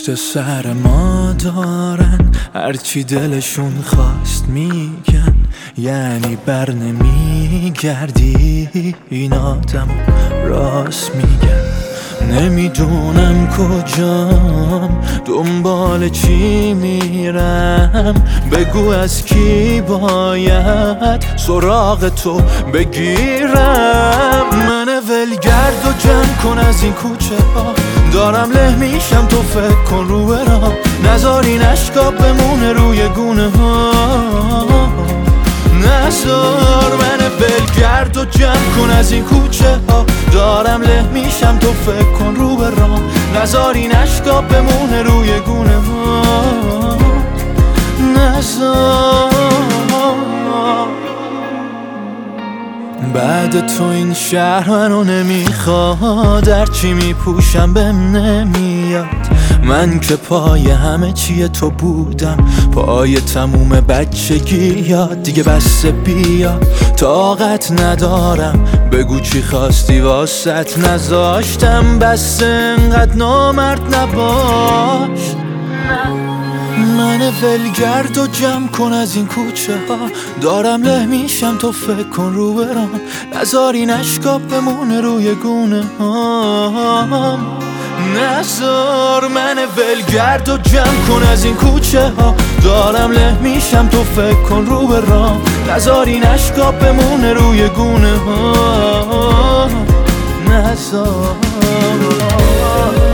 پشت سر ما دارن هرچی دلشون خواست میگن، یعنی بر نمیگردی. این آدم راست میگن. نمیدونم کجام، دنبال چی میرم، بگو از کی باید سراغ تو بگیرم. من ولگرد و جمع کن از این کوچه ها، دارم له میشم تو فکر کن رو برام، نذار این اشکا بمونه روی گونه ها. نذار من ولگرد و جمع کن از این کوچه ها، دارم له میشم تو فکر کن رو برام، نذار این اشکا بمونه روی گونه ها. نذار بعد تو این شهر منو نمیخواد، هرچی میپوشم بهم نمیاد. من که پای همه چیه تو بودم، پای تموم بچگی یاد. دیگه بس بیا، طاقت ندارم، بگو چی خواستی واسط نذاشتم. بس انقدر نامرد نباش. من ولگرد و جمع کن از این کوچه ها، دارم له میشم تو فکر کن رو برام، نذار این اشکا بمونه روی گونه ها. نذار من ولگرد و جمع کن از این کوچه ها، دارم له میشم تو فکر کن رو برام، نذار این اشکا بمونه روی گونه ها. نذار